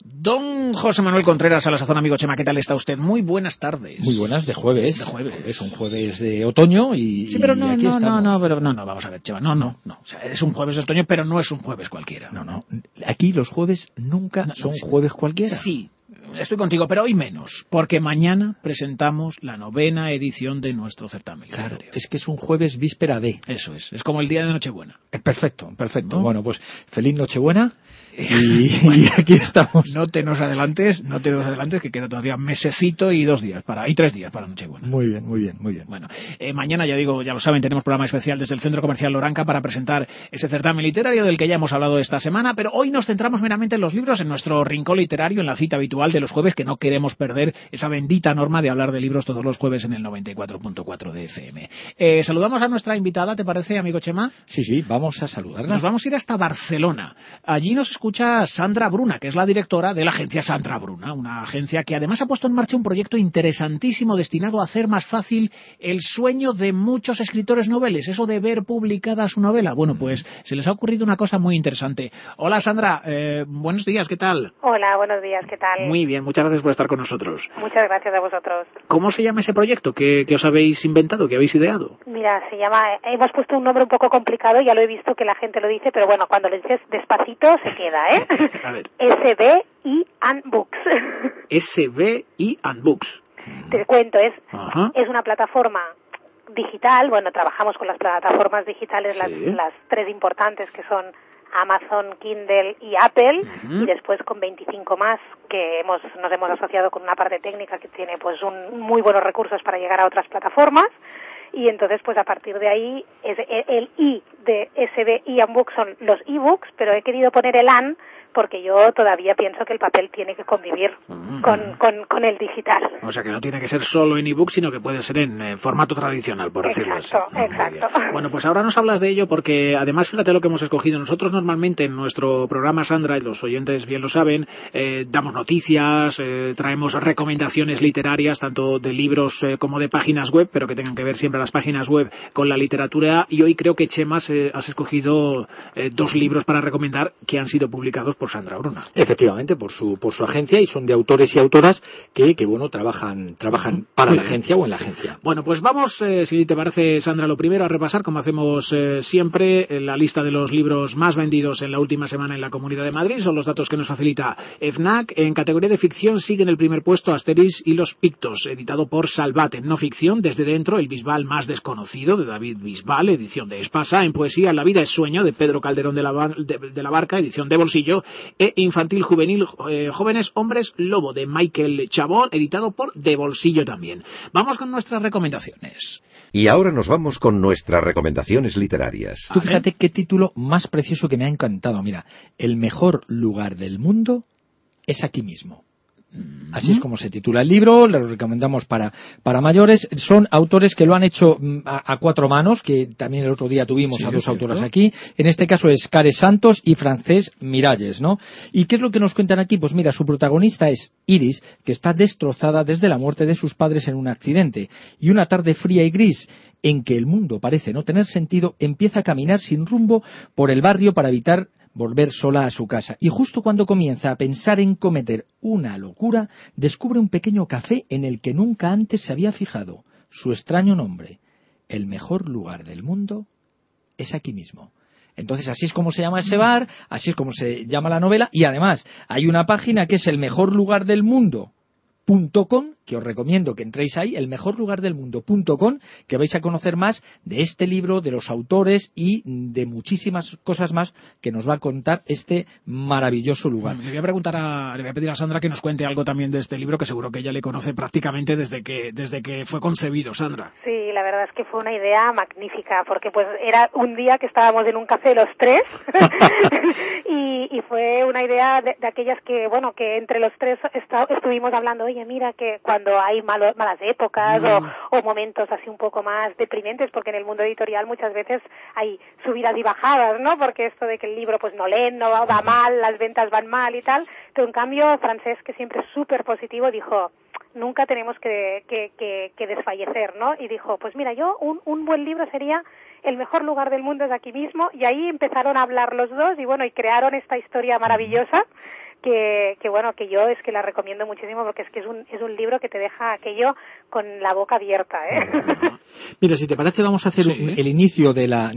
Don José Manuel Contreras, a la sazón, amigo Chema, ¿qué tal está usted? Muy buenas tardes. Muy buenas, de jueves. Es un jueves de otoño y sí, pero y aquí estamos. Vamos a ver, Chema, no. O sea, es un jueves de otoño, pero no es un jueves cualquiera. No. Aquí los jueves nunca son jueves cualquiera. Sí, estoy contigo, pero hoy menos, porque mañana presentamos la 9ª edición de nuestro certamen literario. Claro, es que es un jueves víspera de. Eso es como el día de Nochebuena. Perfecto. ¿No? Bueno, pues feliz Nochebuena y aquí estamos. No te nos adelantes, que queda todavía mesecito y 3 días para Nochebuena. Muy bien. Bueno, mañana, ya lo saben, tenemos programa especial desde el Centro Comercial Loranca para presentar ese certamen literario del que ya hemos hablado esta semana, pero hoy nos centramos meramente en los libros, en nuestro rincón literario, en la cita habitual de los jueves, que no queremos perder esa bendita norma de hablar de libros todos los jueves en el 94.4 de FM. Saludamos a nuestra invitada, ¿te parece, amigo Chema? Sí, vamos a saludarla. Nos vamos a ir hasta Barcelona. Allí nos escucha Sandra Bruna, que es la directora de la agencia Sandra Bruna, una agencia que además ha puesto en marcha un proyecto interesantísimo destinado a hacer más fácil el sueño de muchos escritores noveles, eso de ver publicada su novela. Bueno, pues se les ha ocurrido una cosa muy interesante. Hola, Sandra, buenos días, ¿qué tal? Hola, buenos días, ¿qué tal? Muy bien, muchas gracias por estar con nosotros. Muchas gracias a vosotros. ¿Cómo se llama ese proyecto que os habéis inventado, que habéis ideado? Mira, hemos puesto un nombre un poco complicado, ya lo he visto que la gente lo dice, pero bueno, cuando lo dices despacito se queda, ¿eh? A ver. SBI and Books. SBI and Books. Te cuento, es una plataforma digital. Bueno, trabajamos con las plataformas digitales, sí. las 3 importantes, que son Amazon, Kindle y Apple, y después con 25 más que nos hemos asociado con una parte técnica que tiene pues muy buenos recursos para llegar a otras plataformas. Y entonces, pues a partir de ahí, el I de SBI and Books son los ebooks, pero he querido poner el AN porque yo todavía pienso que el papel tiene que convivir con el digital. O sea, que no tiene que ser solo en ebook, sino que puede ser en formato tradicional, por decirlo así. Exacto. Bueno, pues ahora nos hablas de ello porque, además, fíjate lo que hemos escogido. Nosotros normalmente en nuestro programa, Sandra, y los oyentes bien lo saben, damos noticias, traemos recomendaciones literarias, tanto de libros como de páginas web, pero que tengan que ver siempre las páginas web con la literatura. Y hoy creo que, Chema, has escogido 2 libros para recomendar que han sido publicados por Sandra Bruna. Efectivamente, por su agencia, y son de autores y autoras que trabajan para la agencia o en la agencia. Bueno, pues vamos, si te parece, Sandra, lo primero a repasar, como hacemos siempre, la lista de los libros más vendidos en la última semana en la Comunidad de Madrid. Son los datos que nos facilita FNAC. En categoría de ficción sigue en el primer puesto Asterix y los Pictos, editado por Salvat. En no ficción, Desde dentro, el Bisbal más desconocido, de David Bisbal, edición de Espasa. En poesía, La vida es sueño, de Pedro Calderón de la Barca, edición de Bolsillo. E infantil juvenil, Jóvenes Hombres Lobo, de Michael Chabot, editado por De Bolsillo también. Vamos con nuestras recomendaciones. Y ahora nos vamos con nuestras recomendaciones literarias. Tú fíjate qué título más precioso que me ha encantado. Mira, el mejor lugar del mundo es aquí mismo. Así es como se titula el libro, lo recomendamos para mayores. Son autores que lo han hecho a 4 manos, que también el otro día tuvimos a 2 autoras aquí. En este caso es Care Santos y Francés Miralles, ¿no? ¿Y qué es lo que nos cuentan aquí? Pues mira, su protagonista es Iris, que está destrozada desde la muerte de sus padres en un accidente. Y una tarde fría y gris, en que el mundo parece no tener sentido, empieza a caminar sin rumbo por el barrio para evitar volver sola a su casa. Y justo cuando comienza a pensar en cometer una locura, descubre un pequeño café en el que nunca antes se había fijado. Su extraño nombre: el mejor lugar del mundo es aquí mismo. Entonces, así es como se llama ese bar, así es como se llama la novela, y además hay una página que es el mejor lugar del mundo.com, que os recomiendo que entréis ahí, elmejorlugardelmundo.com, que vais a conocer más de este libro, de los autores y de muchísimas cosas más que nos va a contar este maravilloso lugar. Le voy a pedir a Sandra que nos cuente algo también de este libro, que seguro que ella le conoce prácticamente desde que fue concebido, Sandra. Sí, la verdad es que fue una idea magnífica, porque pues era un día que estábamos en un café los 3 y fue una idea de aquellas que, bueno, que entre los 3 estuvimos hablando, oye, mira que cuando hay malas épocas o momentos así un poco más deprimentes, porque en el mundo editorial muchas veces hay subidas y bajadas, ¿no? Porque esto de que el libro pues no leen, no va mal, las ventas van mal y tal, pero en cambio Francés, que siempre es súper positivo, dijo, nunca tenemos que desfallecer, ¿no? Y dijo, pues mira, un buen libro sería El mejor lugar del mundo es aquí mismo, y ahí empezaron a hablar los dos y bueno, y crearon esta historia maravillosa bueno, que yo es que la recomiendo muchísimo porque es que es un libro que te deja aquello con la boca abierta, Mira, si te parece, vamos a hacer el inicio de la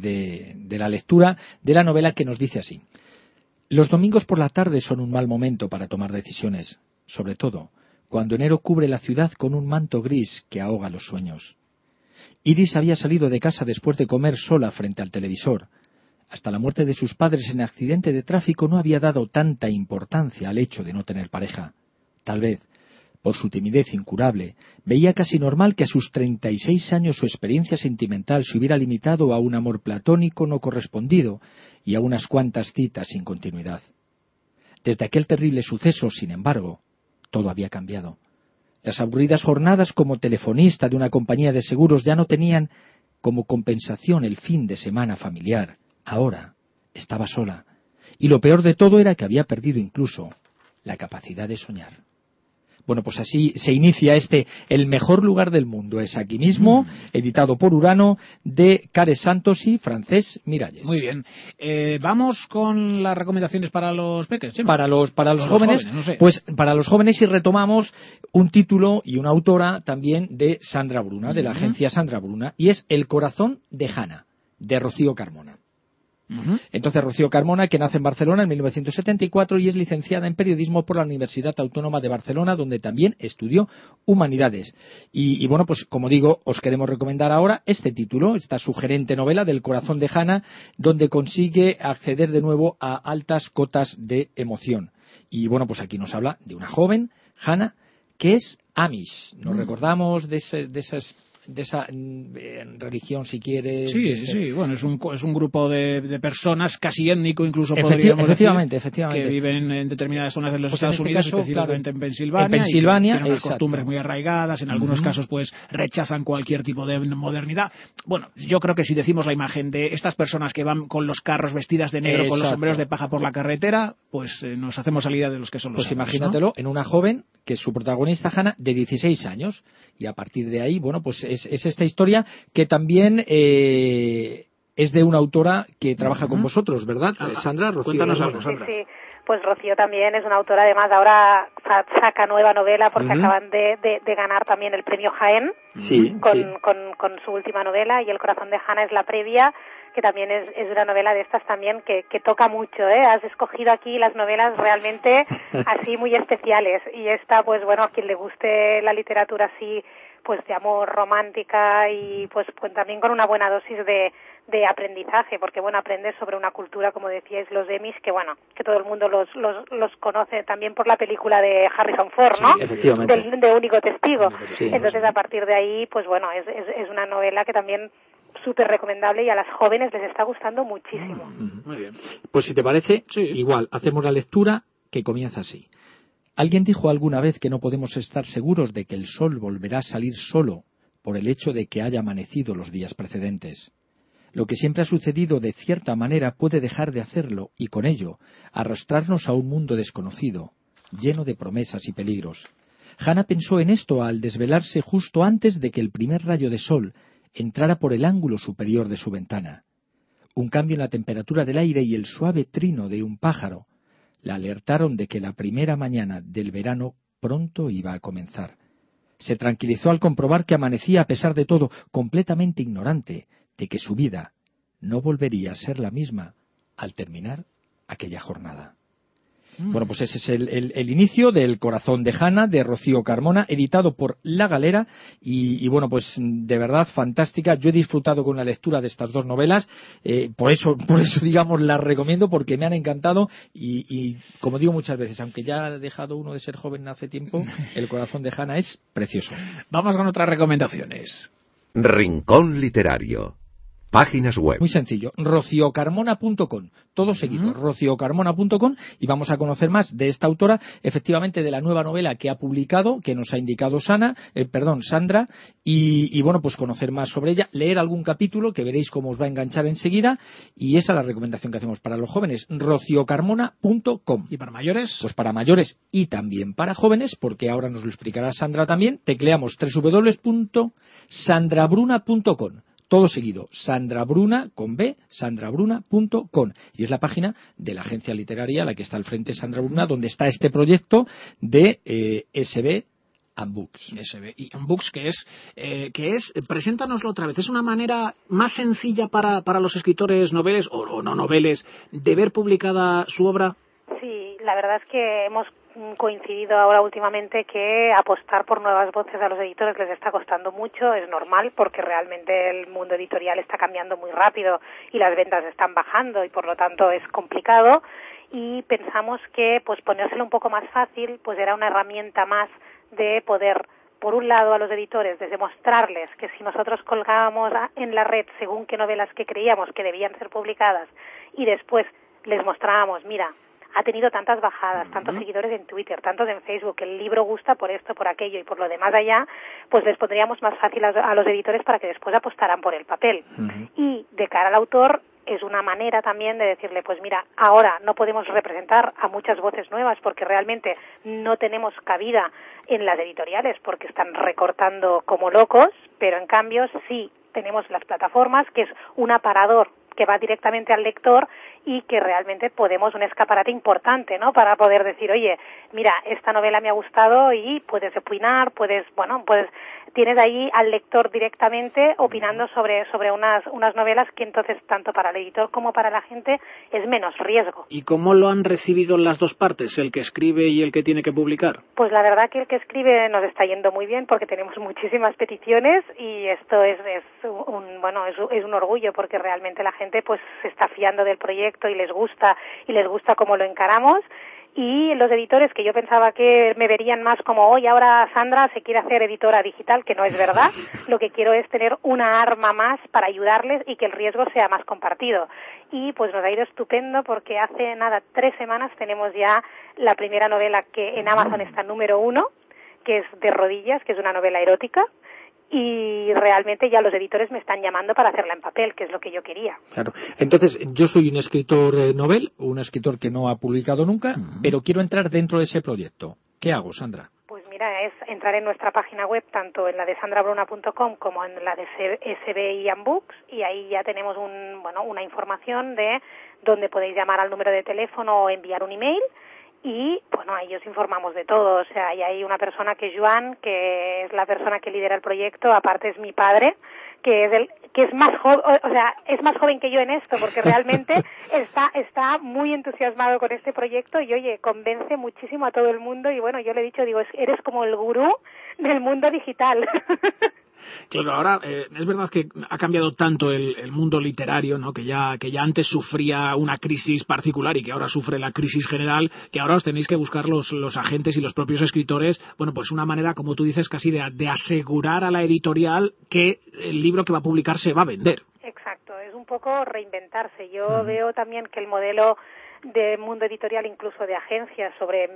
lectura de la novela, que nos dice así: los domingos por la tarde son un mal momento para tomar decisiones, sobre todo cuando enero cubre la ciudad con un manto gris que ahoga los sueños. Iris había salido de casa después de comer sola frente al televisor. Hasta la muerte de sus padres en accidente de tráfico no había dado tanta importancia al hecho de no tener pareja. Tal vez, por su timidez incurable, veía casi normal que a sus 36 años su experiencia sentimental se hubiera limitado a un amor platónico no correspondido y a unas cuantas citas sin continuidad. Desde aquel terrible suceso, sin embargo, todo había cambiado. Las aburridas jornadas como telefonista de una compañía de seguros ya no tenían como compensación el fin de semana familiar. Ahora estaba sola, y lo peor de todo era que había perdido incluso la capacidad de soñar. Bueno, pues así se inicia El mejor lugar del mundo es aquí mismo, editado por Urano, de Care Santos y Francesc Miralles. Muy bien. Vamos con las recomendaciones para los peques, ¿sí? Para los jóvenes, no sé. Pues para los jóvenes, y retomamos un título y una autora también de Sandra Bruna, de la agencia Sandra Bruna, y es El corazón de Hannah, de Rocío Carmona. Entonces, Rocío Carmona, que nace en Barcelona en 1974 y es licenciada en periodismo por la Universidad Autónoma de Barcelona, donde también estudió humanidades. Y bueno, pues como digo, os queremos recomendar ahora este título, esta sugerente novela del corazón de Hannah, donde consigue acceder de nuevo a altas cotas de emoción. Y bueno, pues aquí nos habla de una joven, Hannah, que es Amish. Nos recordamos de esa religión, si quieres. Sí, bueno, es un grupo de personas, casi étnico incluso podríamos decir, que viven en determinadas zonas de los Estados Unidos, específicamente en Pensilvania, y tienen unas costumbres muy arraigadas, en algunos casos pues rechazan cualquier tipo de modernidad. Bueno, yo creo que si decimos la imagen de estas personas que van con los carros vestidas de negro, con los sombreros de paja por la carretera, pues nos hacemos a la idea de los que son los Pues Amish, imagínatelo, ¿no? En una joven, que es su protagonista, Hannah, de 16 años, y a partir de ahí, bueno, pues es esta historia que también es de una autora que trabaja con vosotros, ¿verdad? Sandra, Rocío. Cuéntanos algo, Sandra. Sí. Pues Rocío también es una autora, además ahora saca nueva novela porque acaban de ganar también el premio Jaén con su última novela, y El corazón de Hannah es la previa, que también es una novela de estas también que toca mucho, Has escogido aquí las novelas realmente así muy especiales, y esta, pues bueno, a quien le guste la literatura así, pues de amor, romántica, y pues también con una buena dosis de aprendizaje, porque bueno, aprendes sobre una cultura, como decíais, los Amish, que bueno, que todo el mundo los conoce también por la película de Harrison Ford, ¿no? Sí, efectivamente. De Único Testigo. Sí, entonces a partir de ahí, pues bueno, es una novela que también súper recomendable y a las jóvenes les está gustando muchísimo. Muy bien. Pues si te parece, igual, hacemos la lectura, que comienza así. Alguien dijo alguna vez que no podemos estar seguros de que el sol volverá a salir solo por el hecho de que haya amanecido los días precedentes. Lo que siempre ha sucedido de cierta manera puede dejar de hacerlo y con ello arrastrarnos a un mundo desconocido, lleno de promesas y peligros. Hannah pensó en esto al desvelarse justo antes de que el primer rayo de sol entrara por el ángulo superior de su ventana. Un cambio en la temperatura del aire y el suave trino de un pájaro la alertaron de que la primera mañana del verano pronto iba a comenzar. Se tranquilizó al comprobar que amanecía, a pesar de todo, completamente ignorante de que su vida no volvería a ser la misma al terminar aquella jornada. Bueno, pues ese es el inicio del Corazón de Hannah, de Rocío Carmona, editado por La Galera, y bueno, pues de verdad fantástica. Yo he disfrutado con la lectura de estas dos novelas, por eso digamos las recomiendo, porque me han encantado, y como digo muchas veces, aunque ya ha dejado uno de ser joven hace tiempo, El Corazón de Hannah es precioso. Vamos con otras recomendaciones. Rincón Literario. Páginas web. Muy sencillo, rociocarmona.com, todo seguido, rociocarmona.com, y vamos a conocer más de esta autora, efectivamente de la nueva novela que ha publicado, que nos ha indicado Sandra, y bueno, pues conocer más sobre ella, leer algún capítulo que veréis cómo os va a enganchar enseguida, y esa es la recomendación que hacemos para los jóvenes, rociocarmona.com. ¿Y para mayores? Pues para mayores y también para jóvenes, porque ahora nos lo explicará Sandra también, tecleamos www.sandrabruna.com. todo seguido, sandrabruna, con B, sandrabruna.com. Y es la página de la agencia literaria a la que está al frente Sandra Bruna, donde está este proyecto de SB and Books. SB y Books, que es, preséntanoslo otra vez, es una manera más sencilla para los escritores noveles o no noveles de ver publicada su obra. Sí, la verdad es que hemos coincidido ahora últimamente que apostar por nuevas voces a los editores les está costando mucho, es normal porque realmente el mundo editorial está cambiando muy rápido y las ventas están bajando y por lo tanto es complicado, y pensamos que pues ponérselo un poco más fácil pues era una herramienta más de poder, por un lado, a los editores, desde mostrarles que si nosotros colgábamos en la red según qué novelas que creíamos que debían ser publicadas y después les mostrábamos, mira, ha tenido tantas bajadas, tantos seguidores en Twitter, tantos en Facebook, el libro gusta por esto, por aquello y por lo demás allá, pues les pondríamos más fácil a los editores para que después apostaran por el papel. Y de cara al autor es una manera también de decirle, pues mira, ahora no podemos representar a muchas voces nuevas porque realmente no tenemos cabida en las editoriales porque están recortando como locos, pero en cambio sí tenemos las plataformas, que es un aparador que va directamente al lector y que realmente podemos un escaparate importante, ¿no? Para poder decir, oye, mira, esta novela me ha gustado y puedes opinar, tienes ahí al lector directamente opinando sobre unas novelas que entonces tanto para el editor como para la gente es menos riesgo. ¿Y cómo lo han recibido las dos partes, el que escribe y el que tiene que publicar? Pues la verdad que el que escribe nos está yendo muy bien porque tenemos muchísimas peticiones y esto es un orgullo porque realmente la gente pues se está fiando del proyecto y les gusta cómo lo encaramos. Y los editores, que yo pensaba que me verían más como hoy, ahora Sandra se quiere hacer editora digital, que no es verdad. Lo que quiero es tener una arma más para ayudarles y que el riesgo sea más compartido. Y pues nos ha ido estupendo porque hace 3 semanas tenemos ya la primera novela que en Amazon está número 1, que es De rodillas, que es una novela erótica. Y realmente ya los editores me están llamando para hacerla en papel, que es lo que yo quería. Claro. Entonces, yo soy un escritor novel, un escritor que no ha publicado nunca, pero quiero entrar dentro de ese proyecto. ¿Qué hago, Sandra? Pues mira, es entrar en nuestra página web, tanto en la de sandrabruna.com como en la de SB and Books, y ahí ya tenemos una información de dónde podéis llamar al número de teléfono o enviar un email. Y, ahí os informamos de todo. O sea, y hay una persona que es Joan, que es la persona que lidera el proyecto, aparte es mi padre, que es más joven, es más joven que yo en esto, porque realmente está muy entusiasmado con este proyecto y, oye, convence muchísimo a todo el mundo y, yo le he dicho, eres como el gurú del mundo digital. Claro, ahora es verdad que ha cambiado tanto el mundo literario, ¿no? que ya antes sufría una crisis particular y que ahora sufre la crisis general, que ahora os tenéis que buscar los agentes y los propios escritores, pues una manera, como tú dices, casi de asegurar a la editorial que el libro que va a publicar se va a vender. Exacto, es un poco reinventarse. Yo veo también que el modelo de mundo editorial, incluso de agencias,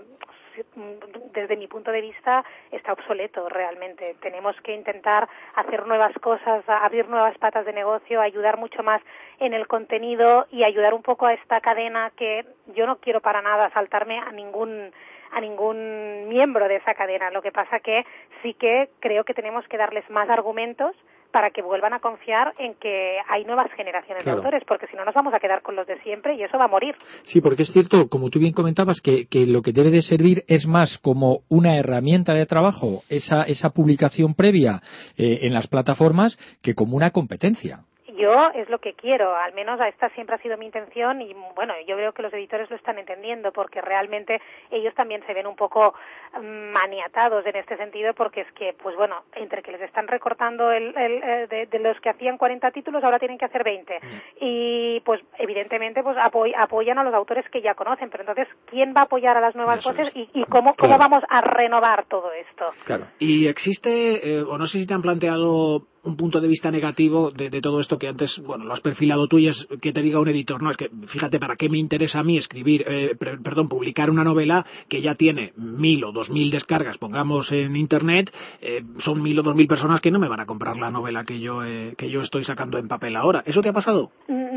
desde mi punto de vista, está obsoleto realmente. Tenemos que intentar hacer nuevas cosas, abrir nuevas patas de negocio, ayudar mucho más en el contenido y ayudar un poco a esta cadena que yo no quiero para nada saltarme a ningún miembro de esa cadena. Lo que pasa que sí que creo que tenemos que darles más argumentos para que vuelvan a confiar en que hay nuevas generaciones de autores, porque si no nos vamos a quedar con los de siempre y eso va a morir. Sí, porque es cierto, como tú bien comentabas, que lo que debe de servir es más como una herramienta de trabajo, esa publicación previa en las plataformas, que como una competencia. Yo es lo que quiero, al menos esta siempre ha sido mi intención y yo veo que los editores lo están entendiendo porque realmente ellos también se ven un poco maniatados en este sentido porque es que, entre que les están recortando de los que hacían 40 títulos ahora tienen que hacer 20 y evidentemente apoyan a los autores que ya conocen, pero entonces ¿quién va a apoyar a las nuevas voces y cómo vamos a renovar todo esto? Claro. Y existe, o no sé si te han planteado un punto de vista negativo de todo esto que antes, lo has perfilado tú y es que te diga un editor, no, es que fíjate, ¿para qué me interesa a mí publicar una novela que ya tiene 1.000 o 2.000 descargas, pongamos en internet, son 1.000 o 2.000 personas que no me van a comprar la novela que yo estoy sacando en papel ahora? ¿Eso te ha pasado? No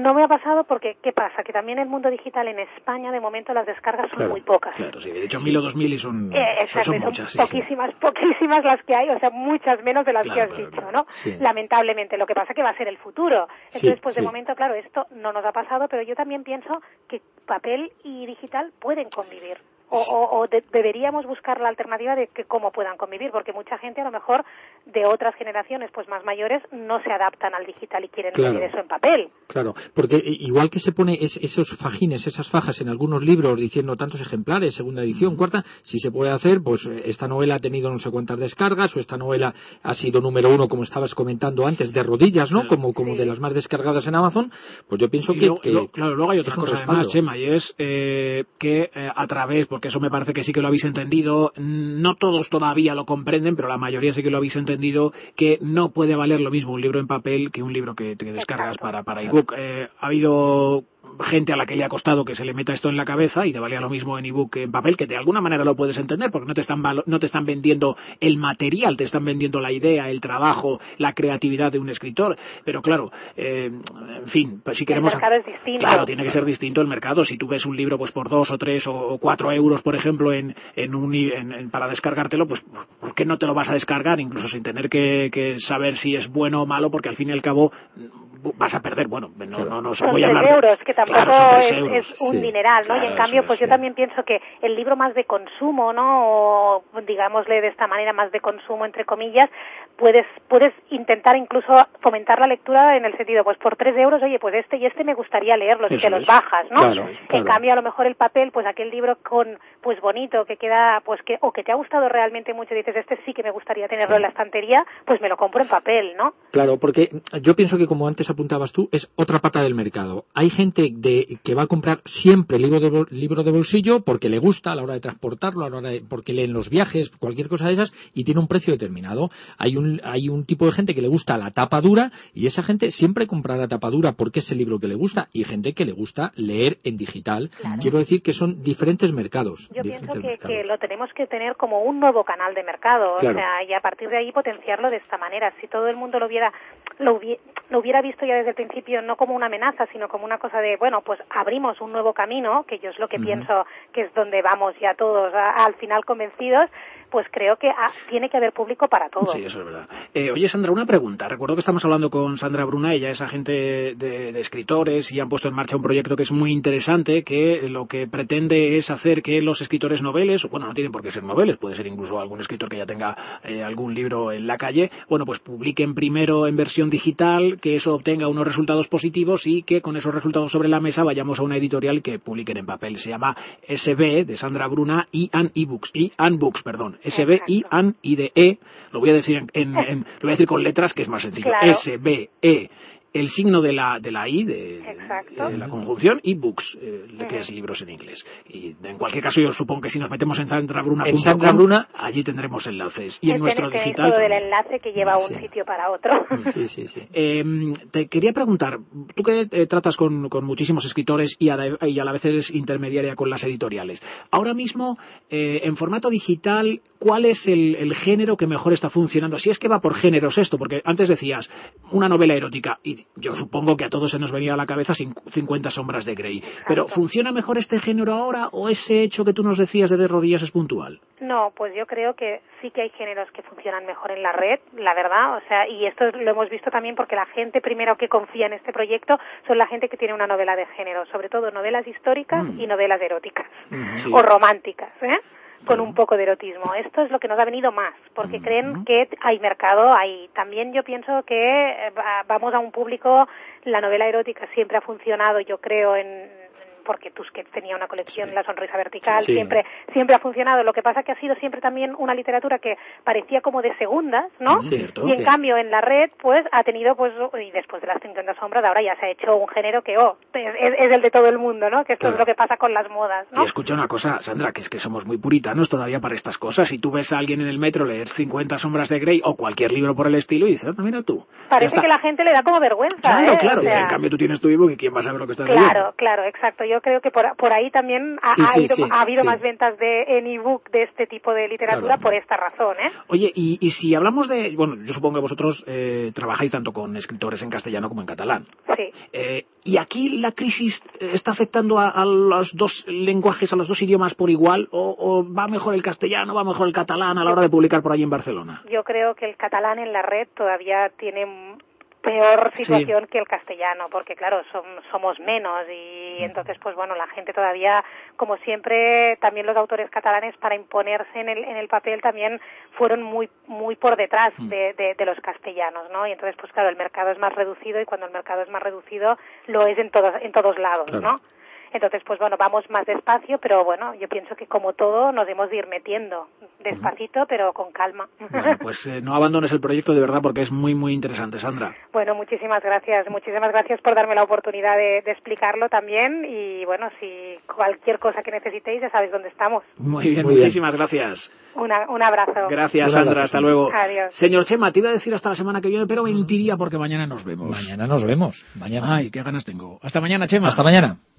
No me ha pasado porque, ¿qué pasa? Que también el mundo digital en España, de momento, las descargas son muy pocas. Claro, sí. De hecho, 1.000 o 2.000 y son muchas. Son poquísimas las que hay, o sea, muchas menos de las que has dicho, ¿no? Sí. Lamentablemente. Lo que pasa que va a ser el futuro. Entonces, pues de momento, claro, esto no nos ha pasado, pero yo también pienso que papel y digital pueden convivir. Deberíamos buscar la alternativa de que cómo puedan convivir, porque mucha gente a lo mejor de otras generaciones pues más mayores no se adaptan al digital y quieren leer eso en papel. Claro, porque igual que se pone esos fajines, esas fajas en algunos libros diciendo tantos ejemplares, segunda edición, cuarta, si se puede hacer, pues esta novela ha tenido no sé cuántas descargas, o esta novela ha sido número 1, como estabas comentando antes, de rodillas, ¿no? Como de las más descargadas en Amazon, pues yo pienso que claro, luego hay otra cosa además, Chema, y es que a través, porque eso me parece que sí que lo habéis entendido, no todos todavía lo comprenden, pero la mayoría sí que lo habéis entendido, que no puede valer lo mismo un libro en papel que un libro que descargas para ebook. Ha habido gente a la que le ha costado que se le meta esto en la cabeza y te valía lo mismo en ebook que en papel, que de alguna manera lo puedes entender porque no te están vendiendo el material, te están vendiendo la idea, el trabajo, la creatividad de un escritor, pero claro, en fin, pues si queremos... El mercado es distinto. Claro, tiene que ser distinto el mercado. Si tú ves un libro pues por 2 o 3 o 4 euros, por ejemplo, para descargártelo, pues ¿por qué no te lo vas a descargar incluso sin tener que saber si es bueno o malo? Porque al fin y al cabo vas a perder, no se voy a hablar... 3 euros, que tampoco es un dineral, ¿no? Claro, y en cambio, pues yo también pienso que el libro más de consumo, ¿no? O digámosle de esta manera, más de consumo, entre comillas, puedes intentar incluso fomentar la lectura en el sentido, pues por 3 euros, oye, pues este y este me gustaría leerlos, y te los bajas, ¿no? Claro. En cambio, a lo mejor el papel, pues aquel libro pues bonito, que queda, pues o que te ha gustado realmente mucho, y dices, este sí que me gustaría tenerlo en la estantería, pues me lo compro en papel, ¿no? Claro, porque yo pienso que, como antes apuntabas tú, es otra pata del mercado. Hay gente que va a comprar siempre libro de bolsillo porque le gusta a la hora de transportarlo, porque lee en los viajes, cualquier cosa de esas, y tiene un precio determinado. Hay un tipo de gente que le gusta la tapa dura, y esa gente siempre comprará tapa dura porque es el libro que le gusta, y gente que le gusta leer en digital. Claro. Quiero decir que son diferentes mercados. Yo pienso que lo tenemos que tener como un nuevo canal de mercado, claro. O sea, y a partir de ahí potenciarlo de esta manera. Si todo el mundo lo hubiera visto ya desde el principio, no como una amenaza, sino como una cosa de, bueno, pues abrimos un nuevo camino, que yo es lo que pienso que es donde vamos ya todos al final convencidos, pues creo que tiene que haber público para todo. Sí, eso es verdad. Oye, Sandra, una pregunta. Recuerdo que estamos hablando con Sandra Bruna, ella es agente de escritores y han puesto en marcha un proyecto que es muy interesante, que lo que pretende es hacer que los escritores noveles, no tienen por qué ser noveles, puede ser incluso algún escritor que ya tenga algún libro en la calle, pues publiquen primero en versión digital, que eso obtenga unos resultados positivos y que con esos resultados sobre la mesa vayamos a una editorial que publiquen en papel. Se llama SB, de Sandra Bruna, Books, perdón. SB, IAN, IDE, lo voy a decir lo voy a decir con letras, que es más sencillo. Claro. SBE, el signo de la I, de la conjunción, y books, que es libros en inglés. Y en cualquier caso, yo supongo que si nos metemos en sandrabruna.com, allí tendremos enlaces. Y en nuestro digital... Todo del enlace que lleva un sitio para otro. Sí. Te quería preguntar, tú que tratas con muchísimos escritores y a la vez eres intermediaria con las editoriales, ahora mismo, en formato digital, ¿cuál es el género que mejor está funcionando? Si es que va por géneros esto, porque antes decías una novela erótica, y yo supongo que a todos se nos venía a la cabeza 50 sombras de Grey. Pero ¿funciona mejor este género ahora o ese hecho que tú nos decías de rodillas es puntual? No, pues yo creo que sí que hay géneros que funcionan mejor en la red, la verdad, y esto lo hemos visto también porque la gente primero que confía en este proyecto son la gente que tiene una novela de género, sobre todo novelas históricas y novelas eróticas o románticas, con un poco de erotismo. Esto es lo que nos ha venido más, porque creen que hay mercado ahí. También yo pienso que vamos a un público, la novela erótica siempre ha funcionado, yo creo, porque Tusquets tenía una colección, La sonrisa vertical, siempre ha funcionado. Lo que pasa que ha sido siempre también una literatura que parecía como de segundas, ¿no? Y en cambio en la red, pues ha tenido, y después de las 50 sombras, ahora ya se ha hecho un género que, es el de todo el mundo, ¿no? Que esto es lo que pasa con las modas, ¿no? Y escucha una cosa, Sandra, que es que somos muy puritanos todavía para estas cosas. Si tú ves a alguien en el metro leer 50 sombras de Grey o cualquier libro por el estilo y dices, mira tú. Parece que la gente le da como vergüenza, Claro. O sea, en cambio tú tienes tu ebook y quién va a saber lo que estás leyendo. Claro, exacto. Yo yo creo que por ahí también ha habido más ventas en ebook de este tipo de literatura, por esta razón, ¿eh? Oye, y si hablamos de... Bueno, yo supongo que vosotros trabajáis tanto con escritores en castellano como en catalán. Sí. ¿Y aquí la crisis está afectando a los dos lenguajes, a los dos idiomas por igual? ¿O va mejor el castellano, va mejor el catalán a la hora de publicar por ahí en Barcelona? Yo creo que el catalán en la red todavía tiene peor situación que el castellano, porque claro, somos menos y entonces pues bueno, la gente todavía, como siempre, también los autores catalanes para imponerse en el papel también fueron muy por detrás de los castellanos, ¿no? Y entonces pues claro, el mercado es más reducido y cuando el mercado es más reducido lo es en todos lados, claro, ¿no? Entonces, pues bueno, vamos más despacio, pero bueno, yo pienso que como todo nos hemos de ir metiendo despacito, pero con calma. Bueno, pues no abandones el proyecto de verdad porque es muy, muy interesante, Sandra. Bueno, muchísimas gracias por darme la oportunidad de explicarlo también y bueno, si cualquier cosa que necesitéis ya sabéis dónde estamos. Muy bien, muchísimas gracias. Un abrazo. Gracias, Sandra, hasta luego. Adiós. Señor Chema, te iba a decir hasta la semana que viene, pero mentiría porque mañana nos vemos. Mañana nos vemos. Mañana. Ay, qué ganas tengo. Hasta mañana, Chema. Hasta mañana.